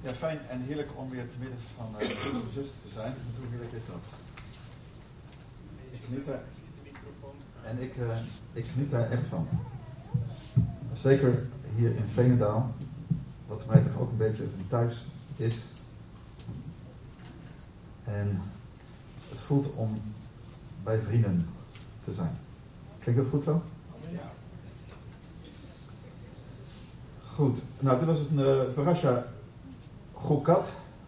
Ja, fijn en heerlijk om weer te midden van broers en zussen te zijn. Hoe heerlijk is dat? Ik geniet er. En ik geniet daar echt van. Zeker hier in Veenendaal, wat voor mij toch ook een beetje thuis is. En het voelt om bij vrienden te zijn. Klinkt dat goed zo? Ja. Goed, nou dit was een parasha Chukat.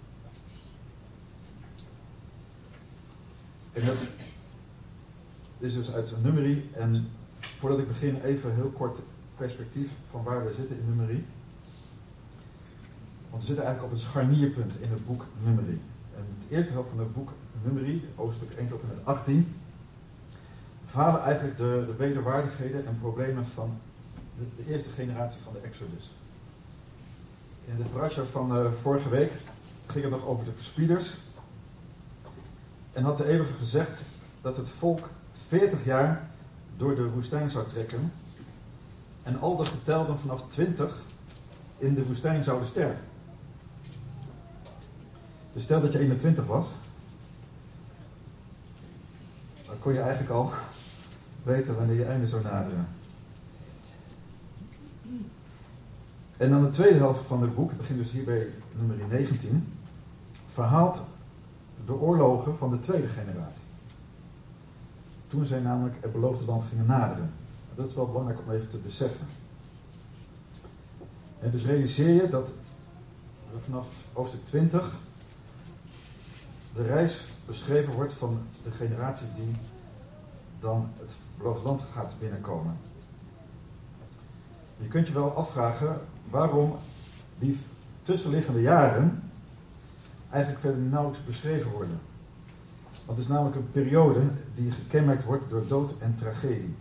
En dat is dus uit Numeri. En voordat ik begin even heel kort perspectief van waar we zitten in Numeri. Want we zitten eigenlijk op een scharnierpunt in het boek Numeri. En de eerste helft van het boek Numeri, hoofdstuk 1 tot en met 18, verhalen eigenlijk de wederwaardigheden en problemen van de eerste generatie van de Exodus. In de parasha van vorige week ging het nog over de verspieders. En had de Eeuwige gezegd dat het volk 40 jaar door de woestijn zou trekken. En al de getelden vanaf 20 in de woestijn zouden sterven. Dus stel dat je 21 was. Dan kon je eigenlijk al weten wanneer je einde zou naderen. En dan de tweede helft van het boek, het begint dus hier bij nummer 19, verhaalt de oorlogen van de tweede generatie. Toen zij namelijk het beloofde land gingen naderen. Dat is wel belangrijk om even te beseffen. En dus realiseer je dat vanaf hoofdstuk 20 de reis beschreven wordt van de generatie die dan het beloofde land gaat binnenkomen. Je kunt je wel afvragen waarom die tussenliggende jaren eigenlijk verder nauwelijks beschreven worden. Want het is namelijk een periode die gekenmerkt wordt door dood en tragedie.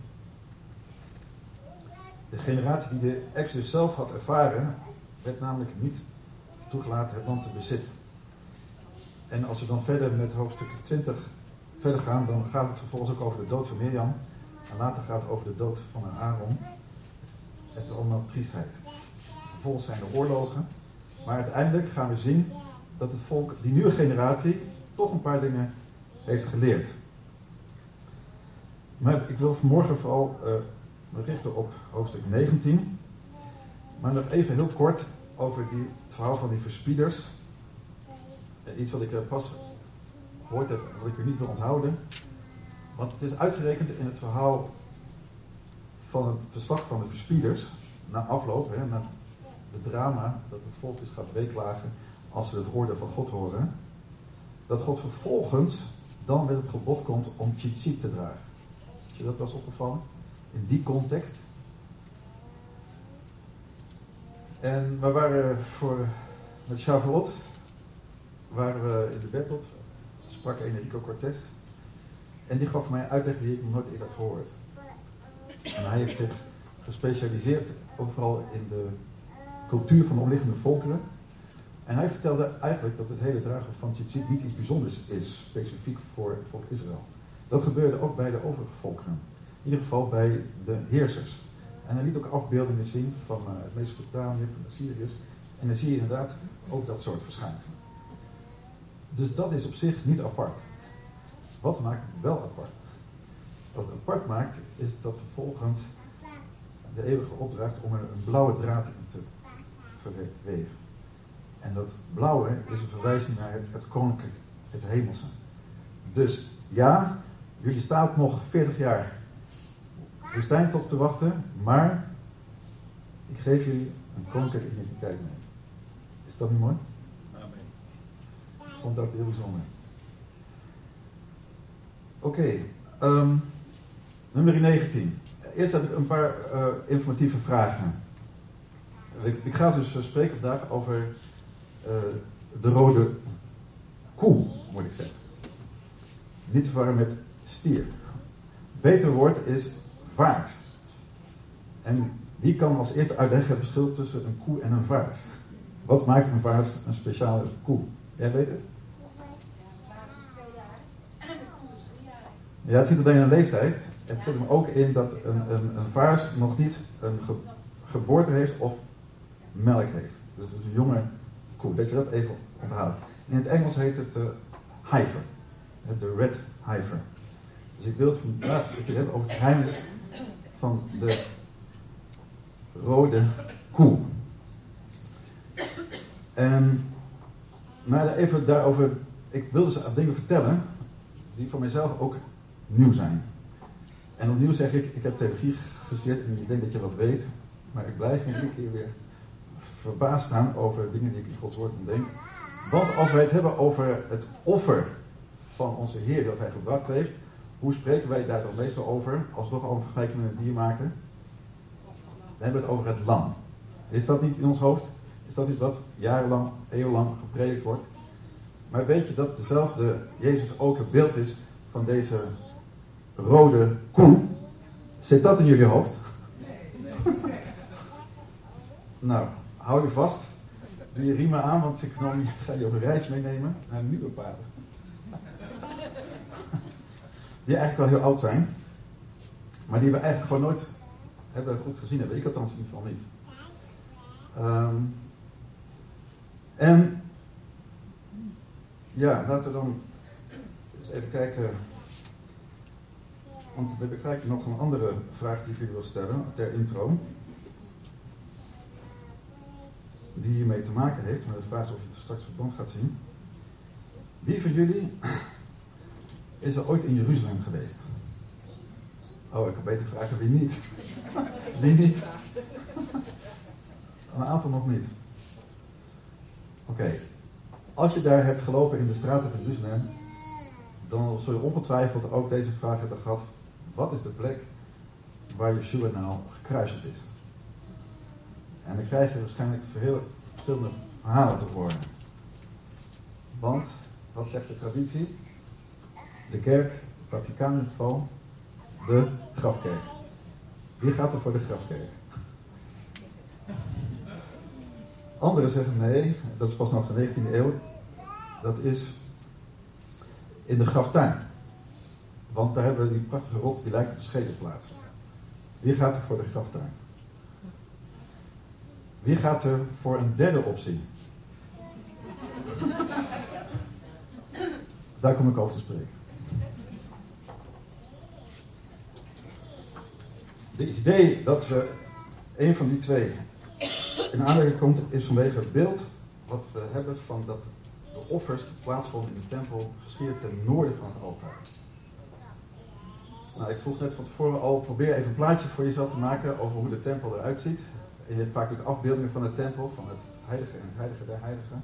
De generatie die de Exodus zelf had ervaren, werd namelijk niet toegelaten het land te bezitten. En als we dan verder met hoofdstuk 20 verder gaan, dan gaat het vervolgens ook over de dood van Mirjam. En later gaat het over de dood van Aaron. Het is allemaal triestheid. Vervolgens zijn er oorlogen. Maar uiteindelijk gaan we zien dat het volk, die nieuwe generatie, toch een paar dingen heeft geleerd. Maar ik wil vanmorgen vooral me richten op hoofdstuk 19. Maar nog even heel kort over het verhaal van die verspieders. Iets wat ik pas gehoord heb, wat ik er niet wil onthouden. Want het is uitgerekend in het verhaal van het verslag van de verspieders, na afloop, na het drama dat het volk dus gaat weeklagen als ze het woord van God horen, dat God vervolgens dan met het gebod komt om tzitzit te dragen. Is je dat wel eens opgevallen? In die context. En we waren met Shavuot, waren we in de Bertolt, sprak Enrico Cortés. En die gaf mij een uitleg die ik nog nooit eerder had gehoord. En hij heeft zich gespecialiseerd overal in de cultuur van de omliggende volkeren. En hij vertelde eigenlijk dat het hele dragen van tzitzit niet iets bijzonders is, specifiek voor het volk Israël. Dat gebeurde ook bij de overige volkeren. In ieder geval bij de heersers. En hij liet ook afbeeldingen zien van het Mesopotamië, van de Syriërs. En dan zie je inderdaad ook dat soort verschijnselen. Dus dat is op zich niet apart. Wat maakt het wel apart? Wat het apart maakt, is dat vervolgens de eeuwige opdracht om er een blauwe draad in te verweven. En dat blauwe is een verwijzing naar het koninklijk, het hemelse. Dus ja, jullie staan nog 40 jaar woestijntop te wachten, maar ik geef jullie een koninklijke identiteit mee. Is dat niet mooi? Amen. Ik vond dat heel bijzonder. Oké, nummer 19. Eerst heb ik een paar informatieve vragen. Ik ga dus spreken vandaag over de rode koe, moet ik zeggen. Niet te verwarren met stier. Beter woord is vaars. En wie kan als eerste uitleggen het verschil tussen een koe en een vaars? Wat maakt een vaars een speciale koe? Jij weet het? Ja, het zit alleen in een leeftijd. Het zit er ook in dat een vaars nog niet een geboorte heeft of melk heeft. Dus het is een jonge koe. Dat je dat even onthoudt. In het Engels heet het heifer. De red heifer. Dus ik wil het vandaag dat je het hebt over het geheim van de rode koe. Maar even daarover, ik wil dus dingen vertellen die voor mijzelf ook nieuw zijn. En opnieuw zeg ik heb theologie gestudeerd en ik denk dat je wat weet, maar ik blijf iedere keer weer verbaasd staan over dingen die ik in Gods woord ontdek. Want als wij het hebben over het offer van onze Heer dat Hij gebracht heeft, hoe spreken wij daar dan meestal over, als we toch al een vergelijking met een dier maken? Dan hebben we het over het lam. Is dat niet in ons hoofd? Is dat iets wat jarenlang, eeuwenlang gepredikt wordt? Maar weet je dat dezelfde Jezus ook het beeld is van deze rode koe? Zit dat in jullie hoofd? Nee. Nou, hou je vast. Doe je riemen aan, want ik ga je op een reis meenemen naar nieuwe paden. Die eigenlijk wel heel oud zijn. Maar die we eigenlijk gewoon nooit goed gezien hebben. Ik althans in ieder geval niet. En ja, laten we dan eens even kijken. Want we hebben gelijk nog een andere vraag die ik jullie wil stellen ter intro. Die hiermee te maken heeft. Maar de vraag is of je het straks verband gaat zien. Wie van jullie is er ooit in Jeruzalem geweest? Oh, ik kan beter vragen wie niet. Wie niet? Een aantal nog niet. Oké. Als je daar hebt gelopen in de straten van Jeruzalem, dan zul je ongetwijfeld ook deze vraag hebben gehad. Wat is de plek waar Yeshua nou gekruisigd is? En dan krijg je waarschijnlijk heel verschillende verhalen te horen. Want, wat zegt de traditie? De kerk, het Vaticaan in ieder geval, de grafkerk. Wie gaat er voor de grafkerk? Anderen zeggen nee, dat is pas vanaf de 19e eeuw. Dat is in de graftuin. Want daar hebben we die prachtige rots die lijkt op de schedelplaats. Wie gaat er voor de graftuin? Wie gaat er voor een derde optie? Daar kom ik over te spreken. Het idee dat we een van die twee in aanmerking komt, is vanwege het beeld wat we hebben van dat de offers plaatsvonden in de tempel geschieden ten noorden van het altaar. Nou, ik vroeg net van tevoren al, probeer even een plaatje voor jezelf te maken over hoe de tempel eruit ziet. En je hebt vaak ook afbeeldingen van de tempel, van het heilige en het heilige der heiligen.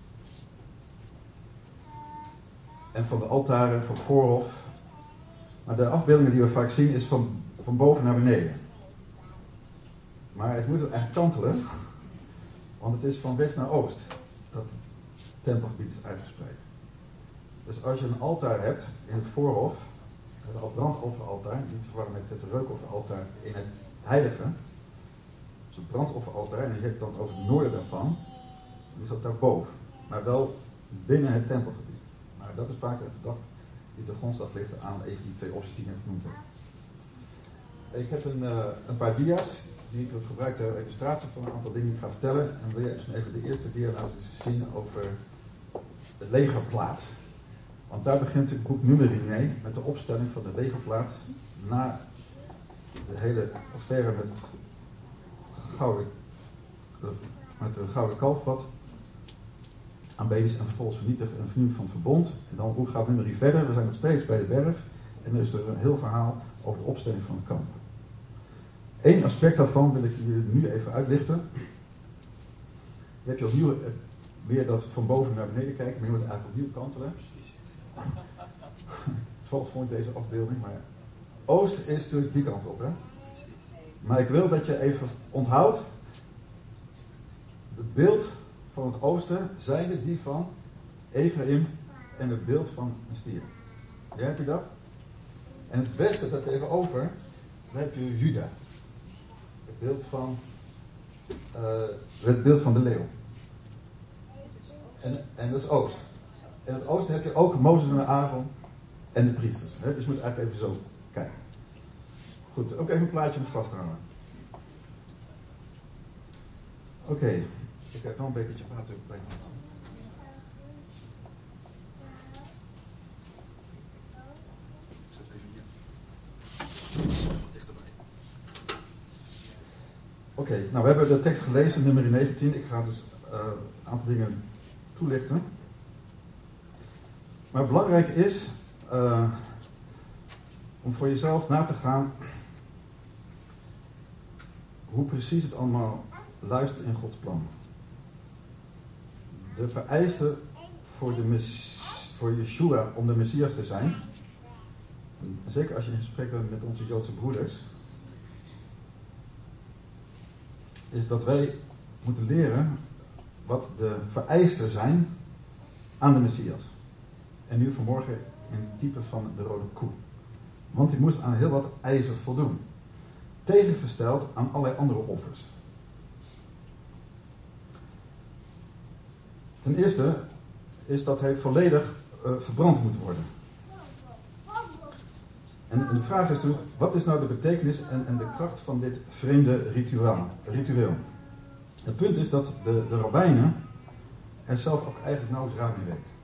En van de altaren, van het voorhof. Maar de afbeeldingen die we vaak zien is van boven naar beneden. Maar het moet eigenlijk kantelen, want het is van west naar oost dat het tempelgebied is uitgespreid. Dus als je een altaar hebt in het voorhof, het brandofferaltaar, niet te verwarren met het reukofferaltaar in het heilige, dus het brandofferaltaar, en je hebt het dan over het noorden daarvan, dan is dat daarboven, maar wel binnen het tempelgebied. Maar dat is vaak een gedachte die ten grondslag ligt aan even die twee opties die ik net genoemd heb. Ik heb een paar dia's die ik gebruik ter illustratie van een aantal dingen die ik ga vertellen. En wil je dus even de eerste dia laten zien over de legerplaats. Want daar begint het boek Numeri mee, met de opstelling van de legerplaats na de hele affaire met de gouden kalf wat aanbeden is en vervolgens vernietigd en vernieuwd van het verbond. En dan hoe gaat Numeri verder? We zijn nog steeds bij de berg en er is er een heel verhaal over de opstelling van het kamp. Eén aspect daarvan wil ik jullie nu even uitlichten. Je hebt je opnieuw weer dat van boven naar beneden kijken, maar je moet eigenlijk opnieuw kantelen. Toevallig vond ik deze afbeelding, maar oost is natuurlijk die kant op, hè. Maar ik wil dat je even onthoudt, het beeld van het oosten zijnde die van Ephraim en het beeld van een stier. Ja, heb je dat? En het westen, dat even over, dan heb je Juda. Het beeld van de leeuw. En dat is oost. En het oosten heb je ook Mozes en Aaron en de priesters. Hè? Dus je moet eigenlijk even zo kijken. Goed, ook even een plaatje om vast te houden. Oké. Ik heb wel een bekertje water bij me. Ik zet even hier. Dichterbij. Oké, nou we hebben de tekst gelezen, nummer 19. Ik ga dus een aantal dingen toelichten. Maar belangrijk is om voor jezelf na te gaan hoe precies het allemaal luistert in Gods plan. De vereiste voor Yeshua om de Messias te zijn, zeker als je in gesprek bent met onze Joodse broeders, is dat wij moeten leren wat de vereisten zijn aan de Messias. En nu vanmorgen in het type van de rode koe. Want die moest aan heel wat eisen voldoen. Tegengesteld aan allerlei andere offers. Ten eerste is dat hij volledig verbrand moet worden. En de vraag is natuurlijk, wat is nou de betekenis en de kracht van dit vreemde ritueel? Het punt is dat de rabbijnen er zelf ook eigenlijk nauwelijks raad mee weet.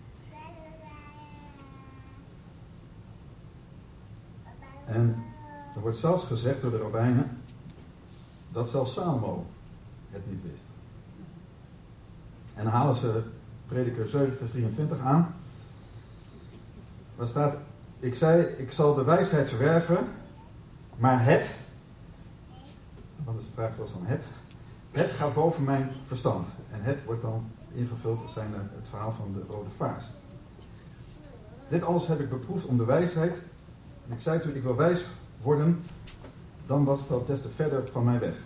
En er wordt zelfs gezegd door de rabbijnen dat zelfs Salomo het niet wist. En dan halen ze Prediker 7 vers 23 aan. Waar staat, ik zei, ik zal de wijsheid verwerven, maar wat is de vraag, was dan het? Het gaat boven mijn verstand. En het wordt dan ingevuld als zijn het verhaal van de rode vaars. Dit alles heb ik beproefd om de wijsheid. En ik zei toen, ik wil wijs worden, dan was het al des te verder van mij weg.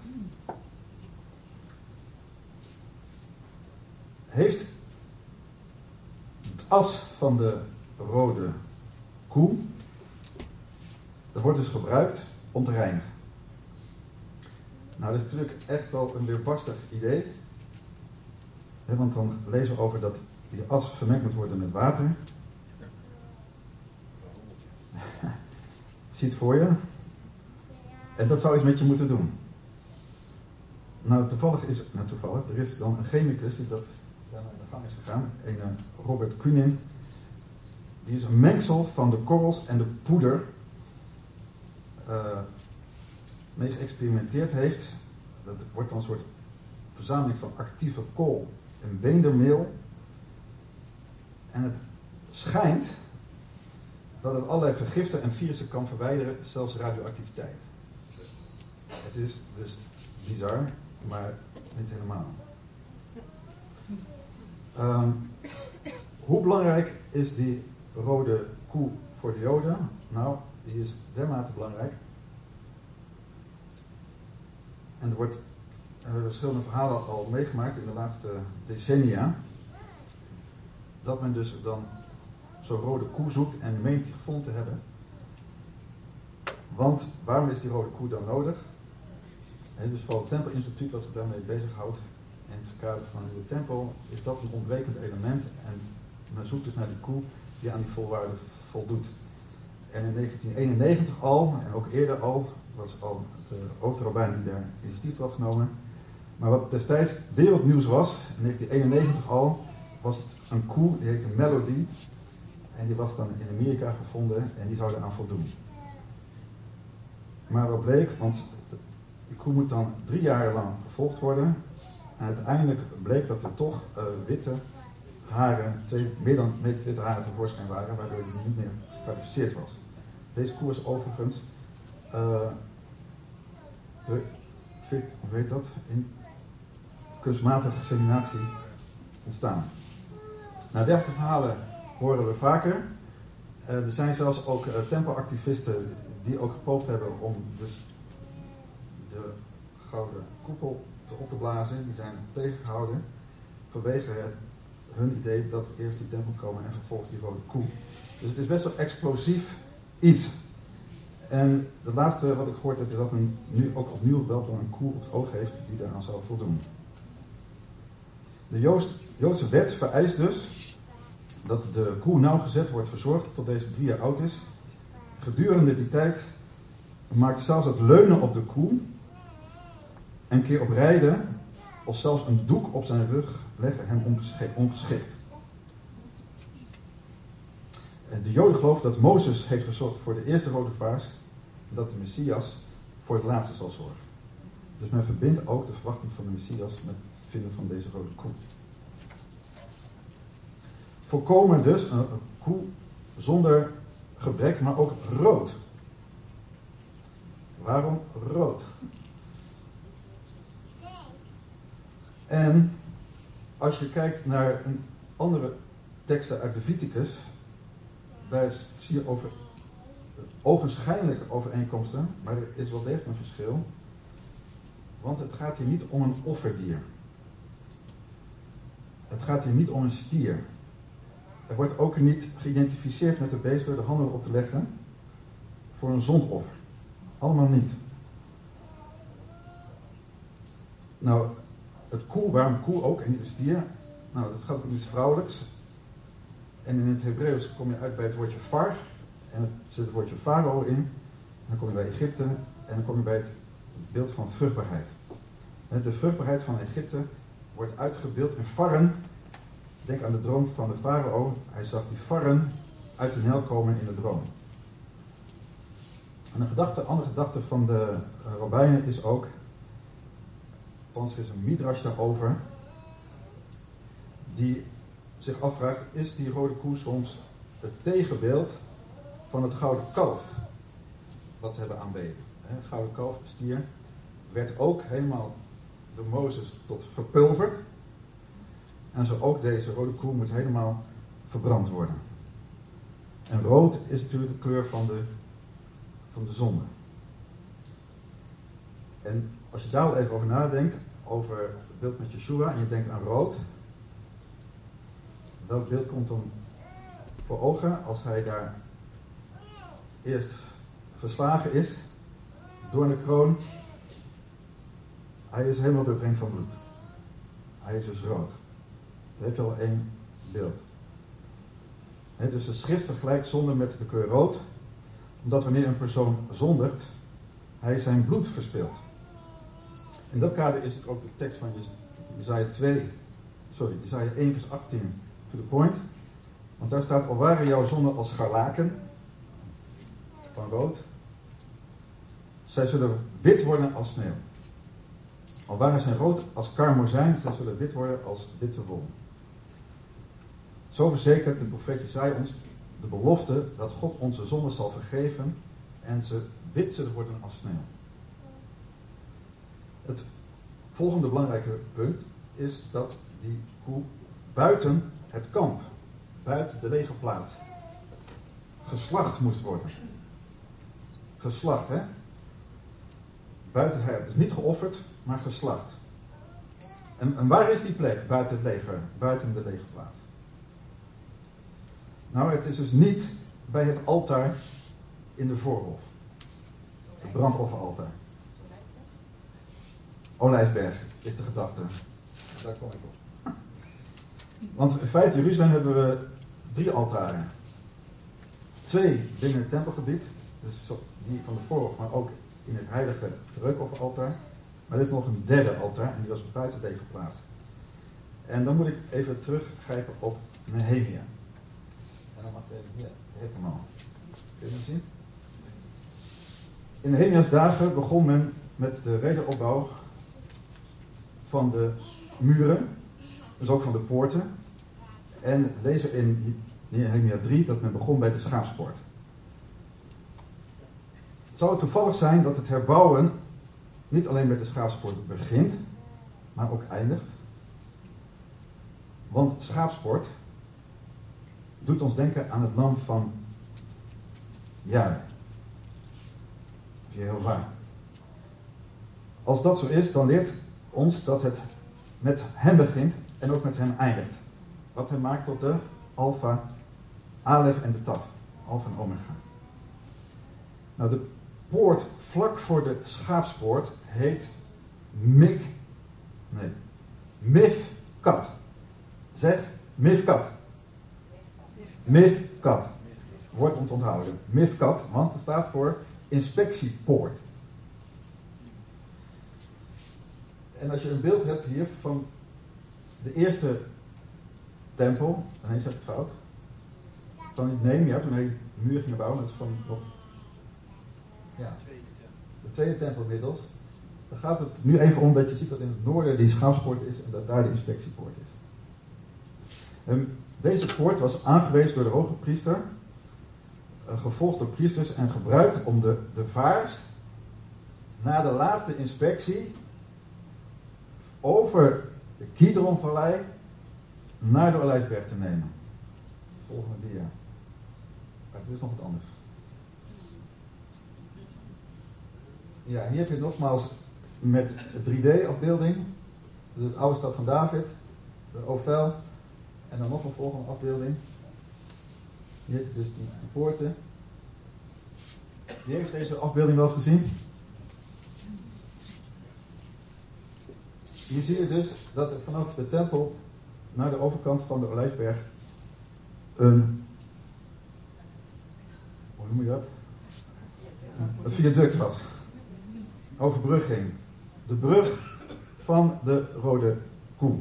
Heeft het as van de rode koe, dat wordt dus gebruikt om te reinigen. Nou, dat is natuurlijk echt wel een weerbarstig idee. Want dan lezen we over dat die as vermengd moet worden met water. Zie het voor je. En dat zou iets met je moeten doen. Nou, er is dan een chemicus die dat daarna in de gang is gegaan. Een Robert Kunin. Die is een mengsel van de korrels en de poeder mee geëxperimenteerd heeft. Dat wordt dan een soort verzameling van actieve kool en beendermeel. En het schijnt dat het allerlei vergiften en virussen kan verwijderen, zelfs radioactiviteit. Het is dus bizar, maar niet helemaal. Hoe belangrijk is die rode koe voor de Joden? Nou, die is dermate belangrijk. En er wordt verschillende verhalen al meegemaakt in de laatste decennia. Dat men dus dan zo'n rode koe zoekt en meent die gevonden te hebben. Want waarom is die rode koe dan nodig? En dus vooral het Tempelinstituut wat zich daarmee bezighoudt. En in het kader van een nieuwe tempel is dat een ontbrekend element. En men zoekt dus naar die koe die aan die voorwaarden voldoet. En in 1991 al, en ook eerder al, was al de hoofdrabbijn die daar initiatief had genomen. Maar wat destijds wereldnieuws was, in 1991 al, was het een koe, die heette Melody. En die was dan in Amerika gevonden en die zou eraan voldoen. Maar wat bleek, want die koe moet dan 3 jaar lang gevolgd worden. En uiteindelijk bleek dat er toch witte haren, meer dan witte haren tevoorschijn waren, waardoor die niet meer gekwalificeerd was. Deze koe is overigens in kunstmatige inseminatie ontstaan. Nou, dergelijke verhalen horen we vaker. Er zijn zelfs ook tempelactivisten die ook gepoogd hebben om dus de gouden koepel op te blazen. Die zijn tegengehouden vanwege hun idee dat eerst die tempel komen en vervolgens die rode koe. Dus het is best wel explosief iets. En het laatste wat ik gehoord heb is dat men nu ook opnieuw wel een koe op het oog heeft die daaraan zal voldoen. De Joodse wet vereist dus dat de koe nauwgezet wordt verzorgd tot deze 3 jaar oud is. Gedurende die tijd maakt zelfs het leunen op de koe en keer op rijden of zelfs een doek op zijn rug leggen hem ongeschikt. En de Joden geloven dat Mozes heeft gezorgd voor de eerste rode vaars en dat de Messias voor het laatste zal zorgen. Dus men verbindt ook de verwachting van de Messias met het vinden van deze rode koe. Voorkomen dus een koe zonder gebrek, maar ook rood. Waarom rood? En als je kijkt naar een andere teksten uit Leviticus, daar zie je ogenschijnlijke overeenkomsten, maar er is wel degelijk een verschil. Want het gaat hier niet om een offerdier. Het gaat hier niet om een stier. Er wordt ook niet geïdentificeerd met de beest door de handen op te leggen voor een zondoffer. Allemaal niet. Nou, het koe, waarom koe ook en niet de stier? Nou, dat gaat om iets vrouwelijks. En in het Hebreeuws kom je uit bij het woordje far. En er zit het woordje farao in. En dan kom je bij Egypte. En dan kom je bij het beeld van vruchtbaarheid. De vruchtbaarheid van Egypte wordt uitgebeeld in farren. Denk aan de droom van de farao. Hij zag die farren uit de Nijl komen in de droom. En een andere gedachte van de rabbijnen is ook, althans er is een midrash daarover, die zich afvraagt, is die rode koe soms het tegenbeeld van het gouden kalf wat ze hebben aanbeden. Het gouden kalf, de stier, werd ook helemaal door Mozes tot verpulverd. En zo ook deze rode koe moet helemaal verbrand worden. En rood is natuurlijk de kleur van de zonde. En als je daar al even over nadenkt, over het beeld met Yeshua, en je denkt aan rood, welk beeld komt dan voor ogen als hij daar eerst geslagen is, door de kroon? Hij is helemaal doordrenkt van bloed. Hij is dus rood. Dan heb je al één beeld. Dus de schrift vergelijkt zonde met de kleur rood, omdat wanneer een persoon zondigt, hij zijn bloed verspilt. In dat kader is het ook de tekst van Jesaja 1 vers 18 to the point. Want daar staat, al waren jouw zonden als scharlaken, van rood, zij zullen wit worden als sneeuw. Al waren zij rood als karmozijn, zij zullen wit worden als witte wol. Zo verzekert de profeet Jesaja ons de belofte dat God onze zonden zal vergeven en ze wit zullen worden als sneeuw. Het volgende belangrijke punt is dat die koe buiten het kamp, buiten de legerplaats, geslacht moest worden. Geslacht, hè? Buiten het, dus niet geofferd, maar geslacht. En waar is die plek buiten het leger, buiten de legerplaats? Nou, het is dus niet bij het altaar in de voorhof. Het brandofferaltaar. Olijfberg is de gedachte. Daar kom ik op. Want in feite, in Jeruzalem hebben we 3 altaren. 2 binnen het tempelgebied, dus die van de voorhof, maar ook in het heilige reukofferaltaar. Maar er is nog een 3e altaar en die was buiten de legerplaats. En dan moet ik even teruggrijpen op Nehemia. En dan mag ik even hier, helemaal. Kun je dat zien? In Nehemia's dagen begon men met de wederopbouw van de muren, dus ook van de poorten. En lezen in Nehemia 3 dat men begon bij de schaapspoort. Het zou toevallig zijn dat het herbouwen niet alleen met de schaapspoort begint, maar ook eindigt. Want schaapspoort doet ons denken aan het lam van Jahwe. Jehovah. Als dat zo is, dan leert ons dat het met hem begint en ook met hem eindigt. Wat hem maakt tot de Alpha, Alef en de Taf. Alpha en Omega. Nou, de poort vlak voor de schaapspoort heet Mifkat. Zeg Mifkat. Mifkat. Woord om te onthouden. Mifkat, want het staat voor inspectiepoort. En als je een beeld hebt hier van de eerste tempel, nee, zeg ik het fout. Van Nehemia, toen hij de muur ging bouwen, dat is van de tweede tempel inmiddels. Dan gaat het nu even om dat je ziet dat in het noorden die schouwspoort is en dat daar de inspectiepoort is. Deze poort was aangewezen door de hoge priester, gevolgd door priesters en gebruikt om de vaars na de laatste inspectie over de Kidronvallei naar de Olijfberg te nemen. Volgende dia. Maar er is nog wat anders. Ja, hier heb je nogmaals met 3D-afbeelding. Dus de oude stad van David, de Ovel. En dan nog een volgende afbeelding. Hier heb je dus die poorten. Wie heeft deze afbeelding wel eens gezien? Hier zie je dus dat er vanaf de tempel naar de overkant van de Olijfberg een, hoe noem je dat? Een viaduct was. Overbrugging. De brug van de Rode Koe.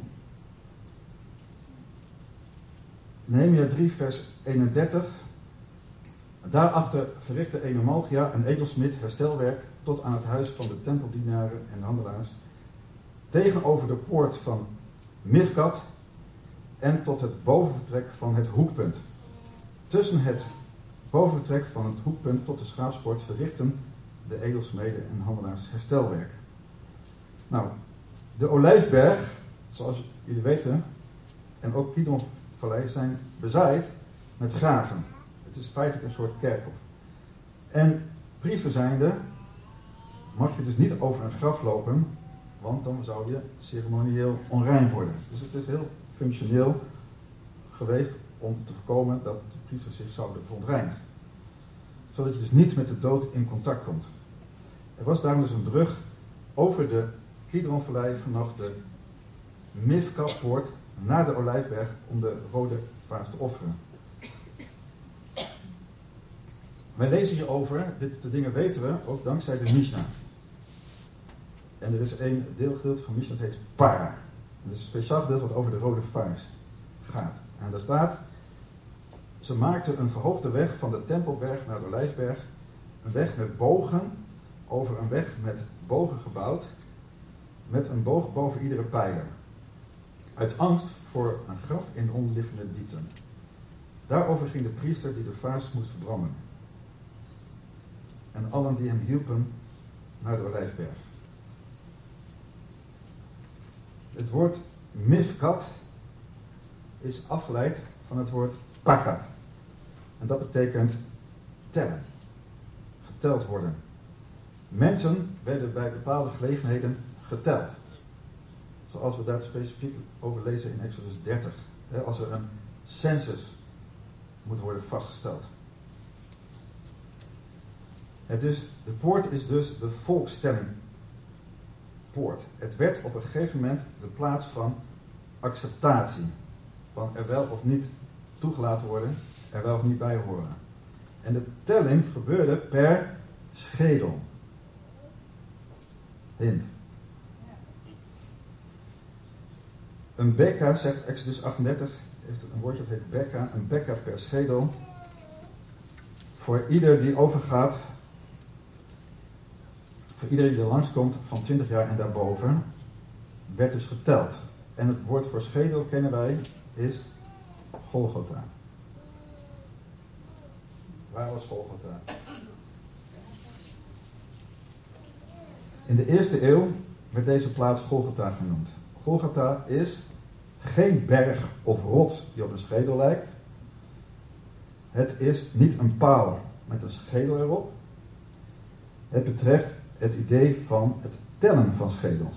Nehemia 3 vers 31. Daarachter verrichtte ene Malchia, een edelsmid, herstelwerk tot aan het huis van de tempeldienaren en handelaars, tegenover de poort van Mifkat en tot het bovenvertrek van het hoekpunt. Tussen het bovenvertrek van het hoekpunt tot de schaapspoort verrichten de edelsmeden en handelaars herstelwerk. Nou, de Olijfberg, zoals jullie weten, en ook Kidronvallei zijn bezaaid met graven. Het is feitelijk een soort kerkhof. En priester zijnde mag je dus niet over een graf lopen, want dan zou je ceremonieel onrein worden. Dus het is heel functioneel geweest om te voorkomen dat de priesters zich zouden verontreinigen. Zodat je dus niet met de dood in contact komt. Er was daarom dus een brug over de Kidronvallei vanaf de Mifkatpoort naar de Olijfberg om de rode vaars te offeren. Wij lezen hierover, dit de dingen weten we, ook dankzij de Mishnah. En er is één deelgedeelte van Mishnah, dat heet Para. Dat is een speciaal gedeelte wat over de rode vaars gaat. En daar staat, ze maakten een verhoogde weg van de Tempelberg naar de Olijfberg, een weg met bogen, over een weg met bogen gebouwd, met een boog boven iedere pijler. Uit angst voor een graf in de onderliggende diepten. Daarover ging de priester die de vaars moest verbranden. En allen die hem hielpen naar de Olijfberg. Het woord Mifkat is afgeleid van het woord pakat. En dat betekent tellen. Geteld worden. Mensen werden bij bepaalde gelegenheden geteld. Zoals we daar specifiek over lezen in Exodus 30. Als er een census moet worden vastgesteld. De poort is dus de volkstellingpoort. Het werd op een gegeven moment de plaats van acceptatie. Van er wel of niet toegelaten worden, er wel of niet bij horen. En de telling gebeurde per schedel. Hint. Een bekka, zegt Exodus 38, heeft een woordje dat heet bekka, een bekka per schedel. Voor ieder die overgaat, voor iedereen die er langskomt van 20 jaar en daarboven, werd dus geteld. En het woord voor schedel, kennen wij, is Golgotha. Waar was Golgotha? In de eerste eeuw werd deze plaats Golgotha genoemd. Golgotha is geen berg of rots die op een schedel lijkt. Het is niet een paal met een schedel erop. Het betreft het idee van het tellen van schedels.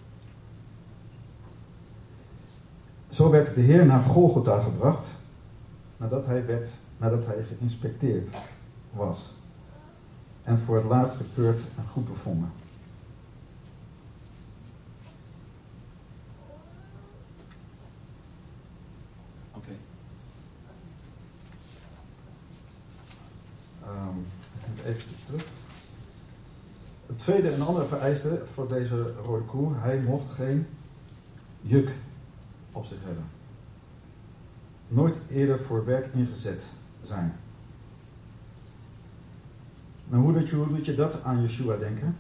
Zo werd de Heer naar Golgotha gebracht nadat hij geïnspecteerd was. En voor het laatst gekeurd en goed bevonden. Oké. Even terug. Het tweede, een andere vereiste voor deze rode koe. Hij mocht geen juk op zich hebben. Nooit eerder voor werk ingezet zijn. Nou, hoe doet je dat aan Yeshua denken?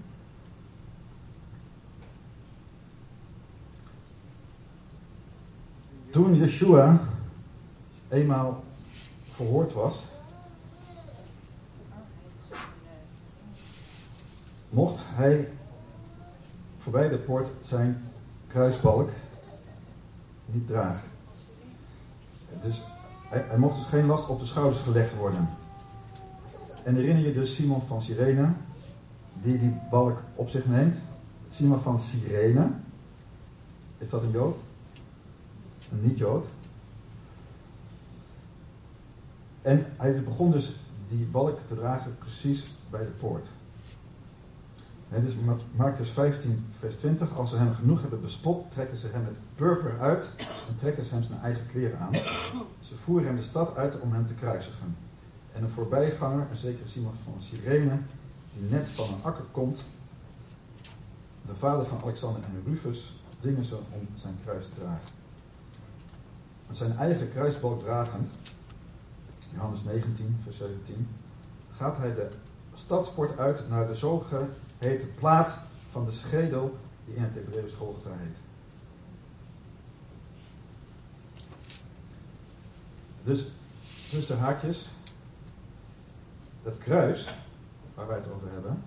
Toen Yeshua eenmaal verhoord was, mocht hij voorbij de poort zijn kruisbalk niet dragen. Dus hij mocht dus geen last op de schouders gelegd worden. En herinner je dus Simon van Cyrene, die balk op zich neemt. Simon van Cyrene, is dat een Jood? Een niet-Jood. En hij begon dus die balk te dragen precies bij de poort. En dus Marcus 15 vers 20, als ze hem genoeg hebben bespot, trekken ze hem het purper uit en trekken ze hem zijn eigen kleren aan. Ze voeren hem de stad uit om hem te kruisigen. En een voorbijganger, een zekere Simon van Cyrene, die net van een akker komt, de vader van Alexander en Rufus, dwingen ze om zijn kruis te dragen. Met zijn eigen kruisbalk dragend, Johannes 19 vers 17, gaat hij de stadspoort uit naar de zogeheten plaats van de schedel die in het Hebreeuws Golgotha heet. Dus tussen de haakjes, het kruis waar wij het over hebben,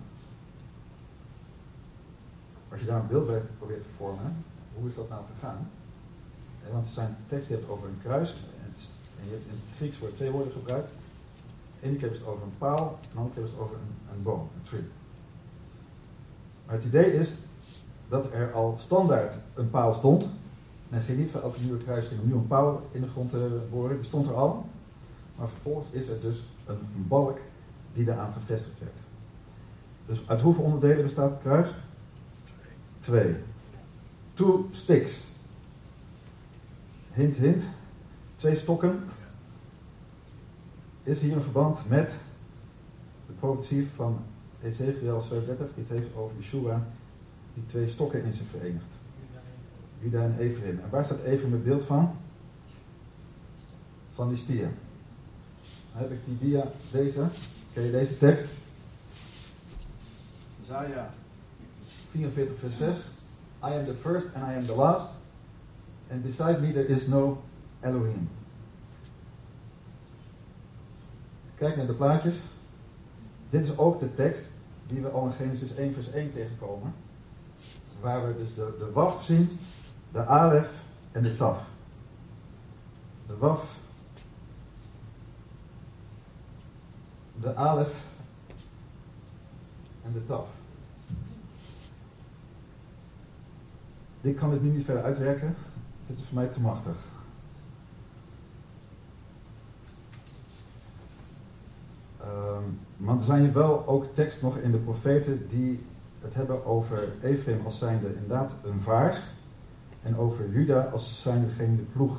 als je daar een beeld bij probeert te vormen, hoe is dat nou gegaan? Want er zijn teksten die hebben het over een kruis en je hebt in het Grieks worden twee woorden gebruikt. Eén keer is het over een paal, en de andere keer is het over een boom, een tree. Maar het idee is dat er al standaard een paal stond. En geen niet voor elke nieuwe kruising om nu een paal in de grond te boren, die stond er al. Maar vervolgens is er dus een balk die daaraan gevestigd werd. Dus uit hoeveel onderdelen bestaat het kruis? 2. 2 sticks. Hint, hint. 2 stokken. Is hier een verband met de profetie van Ezekiel 37, die het heeft over Yeshua, die 2 stokken in zich verenigt. Juda en Ephraim. En waar staat Ephraim het beeld van? Van die stier. Dan heb ik die dia, deze. Ken je deze tekst? Isaiah 44 vers 6. I am the first and I am the last. And beside me there is no Elohim. Kijk naar de plaatjes. Dit is ook de tekst die we al in Genesis 1 vers 1 tegenkomen. Waar we dus de waf zien, de alef en de taf. De waf, de alef en de taf. Ik kan dit nu niet verder uitwerken. Dit is voor mij te machtig. Maar er zijn hier wel ook teksten nog in de profeten die het hebben over Ephraim als zijnde inderdaad een vaart. En over Juda als zijnde degene die ploeg.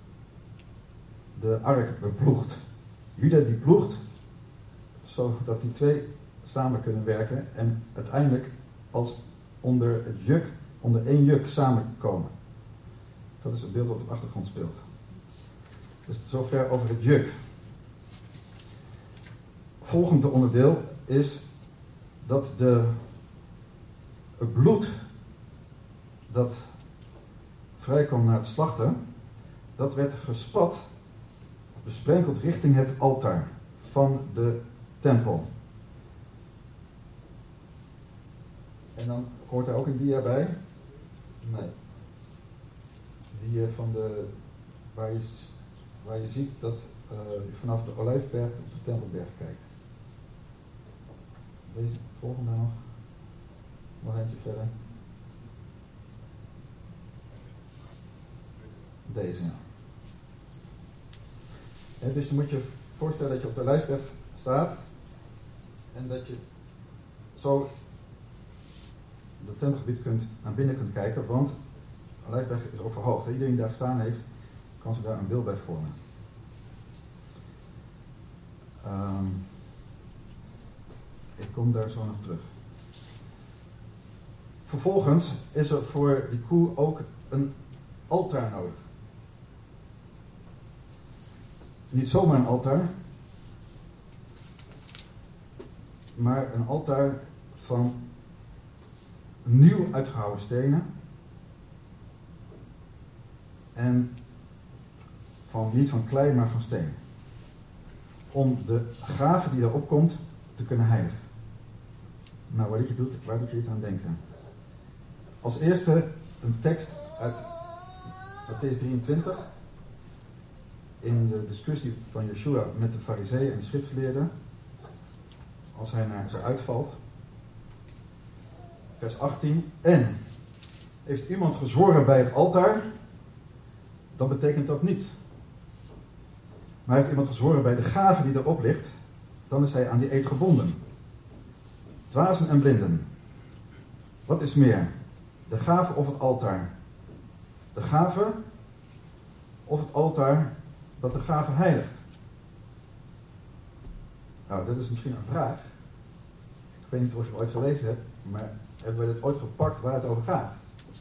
De ark beploegt. Juda die ploegt, zodat die 2 samen kunnen werken en uiteindelijk als onder het juk, onder 1 juk samenkomen. Dat is het beeld dat op de achtergrond speelt. Dus zover over het juk. Volgende onderdeel is dat het bloed dat vrijkwam na het slachten, dat werd gespat, besprenkeld richting het altaar van de tempel. En dan hoort daar ook een dia bij. Nee. Die van waar je ziet dat je vanaf de Olijfberg op de Tempelberg kijkt. Deze volgende nog eentje verder. Deze, ja. En dus je moet je voorstellen dat je op de Olijfberg staat en dat je zo het tempelgebied naar binnen kunt kijken, want de Olijfberg is ook verhoogd. Iedereen die daar gestaan heeft, kan zich daar een beeld bij vormen. Ik kom daar zo nog terug. Vervolgens is er voor die koe ook een altaar nodig. Niet zomaar een altaar, maar een altaar van nieuw uitgehouwen stenen en niet van klei, maar van steen. Om de gave die erop komt te kunnen heiligen. Nou, waar doet je het aan denken? Als eerste een tekst uit Mattheüs 23. In de discussie van Yeshua met de farizeeën en de schriftgeleerden. Als hij naar ze uitvalt. Vers 18. En heeft iemand gezworen bij het altaar, dan betekent dat niets. Maar heeft iemand gezworen bij de gave die erop ligt, dan is hij aan die eed gebonden. Dwazen en blinden. Wat is meer? De gave of het altaar? De gave of het altaar dat de gave heiligt? Nou, dat is misschien een vraag. Ik weet niet of je het ooit gelezen hebt, maar hebben we dit ooit gepakt waar het over gaat?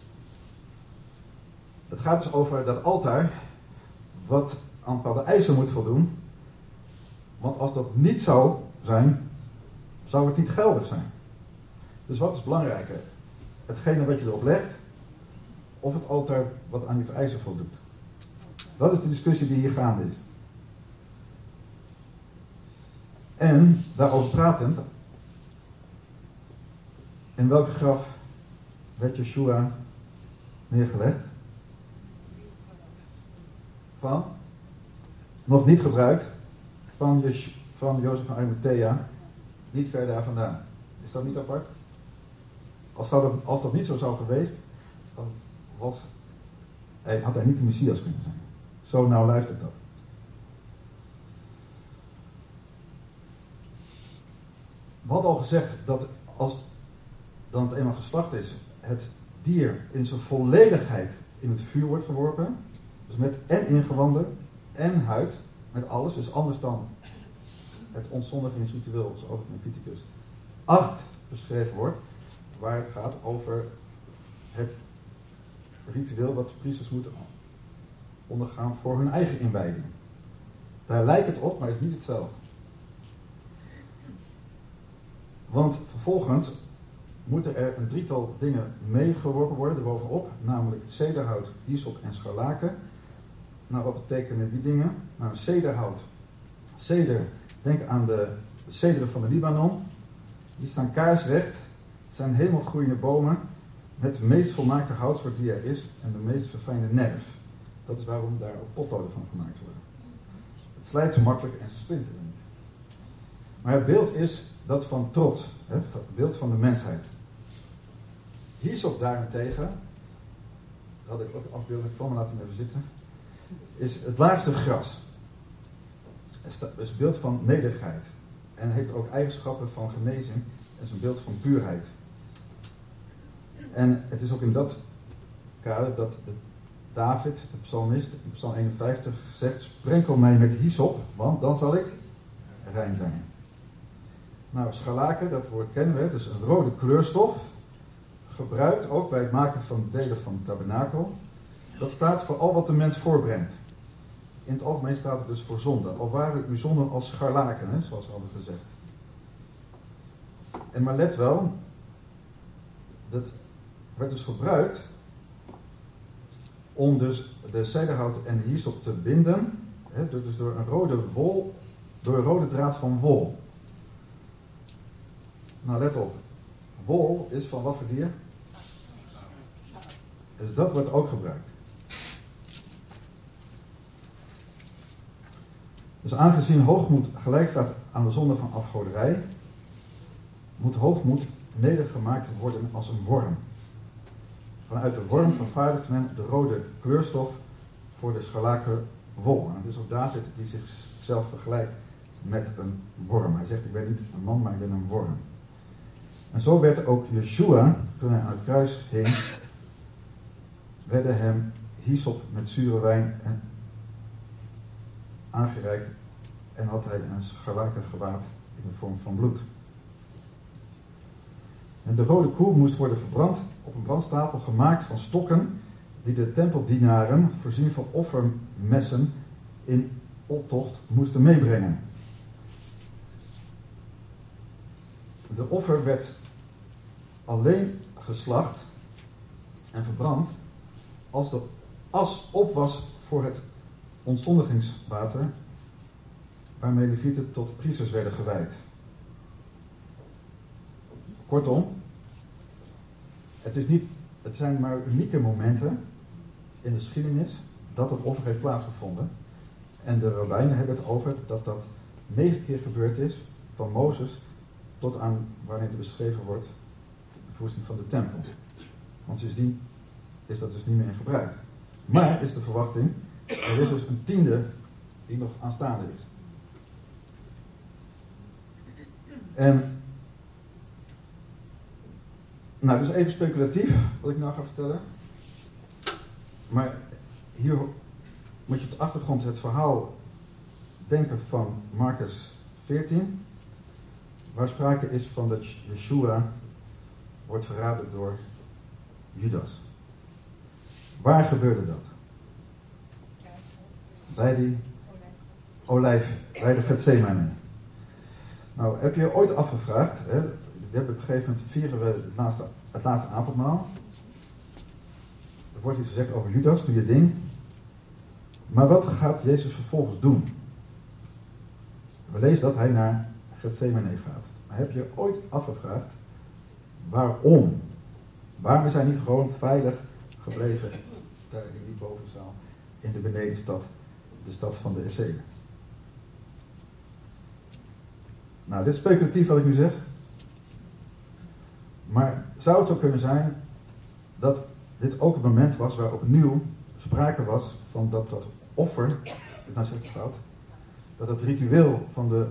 Het gaat dus over dat altaar wat aan bepaalde eisen moet voldoen. Want als dat niet zou zijn, zou het niet geldig zijn. Dus wat is belangrijker? Hetgene wat je erop legt, of het altaar wat aan die vereisen voldoet? Dat is de discussie die hier gaande is. En daarover pratend, in welk graf werd Yeshua neergelegd? Van? Nog niet gebruikt. Van Jozef van Arimathea. Niet ver daar vandaan. Is dat niet apart? Als dat niet zo zou geweest, dan had hij niet de Messias kunnen zijn. Zo nou luistert dat. We hadden al gezegd dat als dan het eenmaal geslacht is, het dier in zijn volledigheid in het vuur wordt geworpen. Dus met en ingewanden en huid, met alles. Dus anders dan het ontzondigingsritueel, zoals het in Leviticus 8 beschreven wordt. Waar het gaat over het ritueel wat de priesters moeten ondergaan voor hun eigen inwijding. Daar lijkt het op, maar het is niet hetzelfde. Want vervolgens moeten er een drietal dingen meegeworpen worden erbovenop. Namelijk cederhout, hyssop en scharlaken. Nou, wat betekenen die dingen? Nou, cederhout. Ceder, denk aan de cederen van de Libanon. Die staan kaarsrecht. Zijn hemelgroeiende bomen met de meest volmaakte houtsoort die er is en de meest verfijnde nerf. Dat is waarom daar ook potloden van gemaakt worden. Het slijt zo makkelijk en ze splinteren niet. Maar het beeld is dat van trots. Het beeld van de mensheid. Hyssop daarentegen, daar had ik ook een afbeelding van, maar laten we even zitten, is het laagste gras. Het is een beeld van nederigheid. En heeft ook eigenschappen van genezing. Het is een beeld van puurheid. En het is ook in dat kader dat David, de psalmist, in Psalm 51 zegt: sprenkel mij met hyssop, want dan zal ik rein zijn. Nou, scharlaken, dat woord kennen we, dus een rode kleurstof, gebruikt ook bij het maken van delen van het tabernakel. Dat staat voor al wat de mens voorbrengt. In het algemeen staat het dus voor zonde. Al waren uw zonden als scharlaken, zoals we hadden gezegd. En maar let wel, dat werd dus gebruikt om dus de cederhout en de hyssop te binden, dus door een rode draad van wol. Nou, let op. Wol is van wat voor dier? Dus dat wordt ook gebruikt. Dus aangezien hoogmoed gelijk staat aan de zonde van afgoderij, moet hoogmoed nedergemaakt worden als een worm. Vanuit de worm vervaardigt men de rode kleurstof voor de scharlaken wol. En het is ook David die zichzelf vergelijkt met een worm. Hij zegt: ik ben niet een man, maar ik ben een worm. En zo werd ook Yeshua, toen hij aan het kruis hing, werden hem hyssop met zure wijn aangereikt en had hij een scharlaken gewaad in de vorm van bloed. En de rode koe moest worden verbrand op een brandstapel gemaakt van stokken die de tempeldienaren, voorzien van offermessen, in optocht moesten meebrengen. De offer werd alleen geslacht en verbrand als de as op was voor het ontzondigingswater, waarmee levieten tot priesters werden gewijd. Kortom, het zijn maar unieke momenten in de geschiedenis dat het offer heeft plaatsgevonden. En de rabbijnen hebben het over dat dat 9 keer gebeurd is, van Mozes tot aan wanneer het beschreven wordt, de verwoesting van de tempel. Want sindsdien is dat dus niet meer in gebruik. Maar is de verwachting, er is dus een 10e die nog aanstaande is. En, nou, dus even speculatief wat ik nou ga vertellen. Maar hier moet je op de achtergrond het verhaal denken van Marcus 14, waar sprake is van dat Yeshua wordt verraden door Judas. Waar gebeurde dat? Bij die olijf, bij de Getsemane. Nou, heb je je ooit afgevraagd, hè? We hebben op een gegeven moment vieren we het laatste avondmaal. Er wordt iets gezegd over Judas, doe je ding. Maar wat gaat Jezus vervolgens doen? We lezen dat hij naar Getsemane gaat. Maar heb je je ooit afgevraagd waarom? Waarom is hij niet gewoon veilig gebleven daar in die bovenzaal in de benedenstad, de stad van de Essenen? Nou, dit is speculatief wat ik nu zeg. Maar zou het zo kunnen zijn dat dit ook het moment was waar opnieuw sprake was van dat offer, nou zeg ik fout, dat het ritueel van de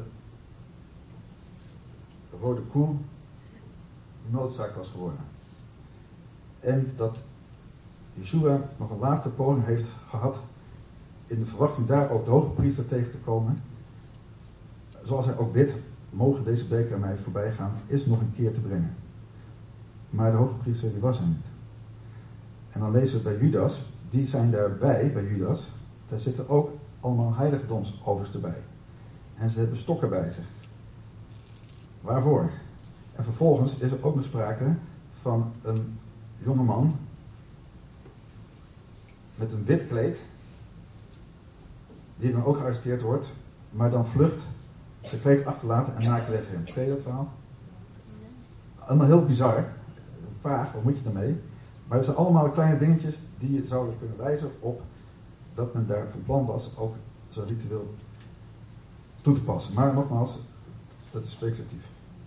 rode koe noodzaak was geworden. En dat Yeshua nog een laatste poging heeft gehad in de verwachting daar ook de hoge priester tegen te komen. Zoals hij ook bidt, mogen deze beker aan mij voorbij gaan, is nog een keer te brengen. Maar de hoge priester die was er niet. En dan lezen we bij Judas, die zijn daarbij, bij Judas, daar zitten ook allemaal heiligdomsoversten bij. En ze hebben stokken bij zich. Waarvoor? En vervolgens is er ook nog sprake van een jongeman met een wit kleed, die dan ook gearresteerd wordt, maar dan vlucht, zijn kleed achterlaten en naakt wegrent. Ken je dat verhaal? Allemaal heel bizar. Vraag, wat moet je ermee? Maar het zijn allemaal kleine dingetjes die je zouden kunnen wijzen op dat men daar van plan was ook zo'n ritueel toe te passen. Maar nogmaals, dat is speculatief.